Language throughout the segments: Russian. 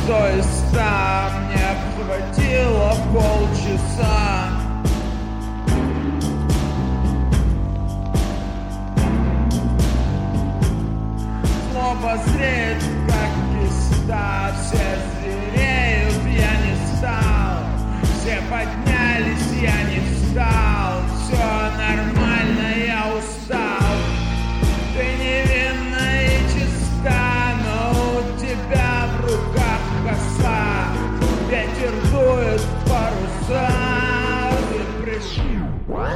100 из 100, мне хватило полчаса. Злоба зреет, как киста, все звереют, я не стал. Все поднялись, я не встал. Все нормально, я устал. Ты невинна и чиста, но у тебя в руках коса. Ветер дует паруса. Ты пришел.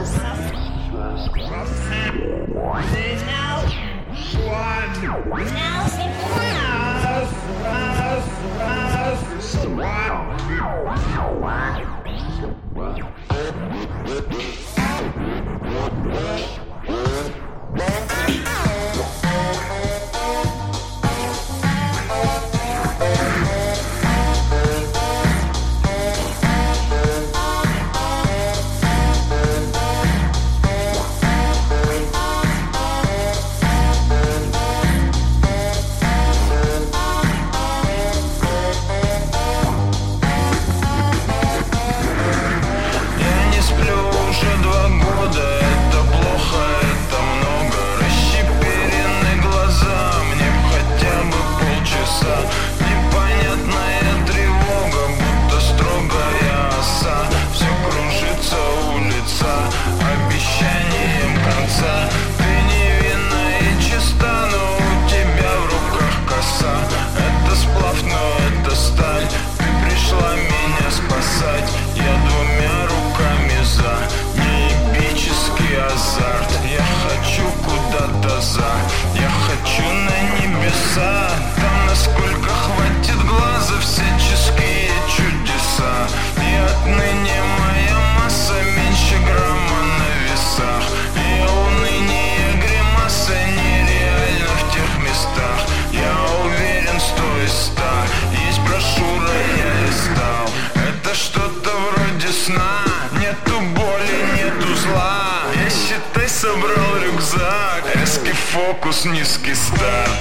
Там, насколько хватит глаза, всяческие чудеса. И отныне моя масса меньше грамма на весах. И уныние гримаса нереально в тех местах. Я уверен, 100 из 100. Есть брошюра, я листал. Это что-то вроде сна. Нету боли, нету зла. Я, считай, собрал рюкзак. Резкий фокус, низкий старт.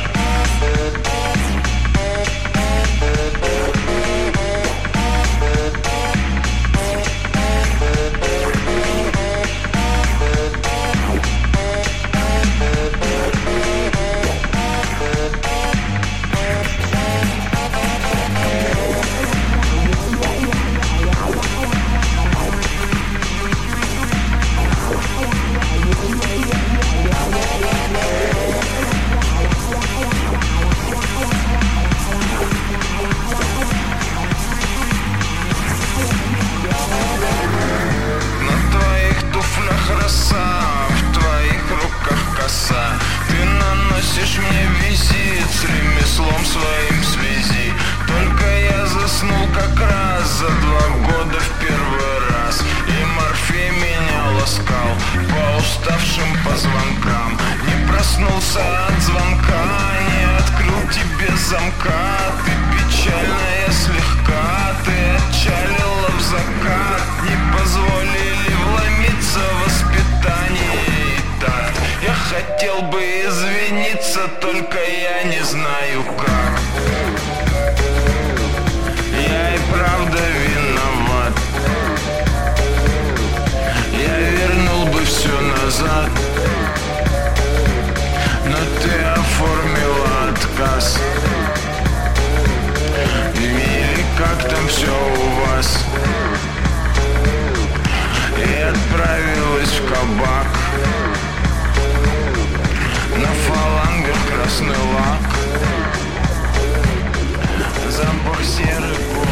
Ты наносишь мне визит с ремеслом своим связи. Только я заснул как раз за 2 года в первый раз. И Морфей меня ласкал по уставшим позвонкам. Не проснулся от звонка, не открыл тебе замка. Ты печальная слегка, ты отчалила в закат. Не позволили вломиться в воспитание и такт. Я хотел бы извиниться, только я не знаю как. Я и правда виноват. Я вернул бы все назад, но ты оформила отказ. Мили, как там все у вас? И отправилась в кабак. На фалангах красный лак, запах серы.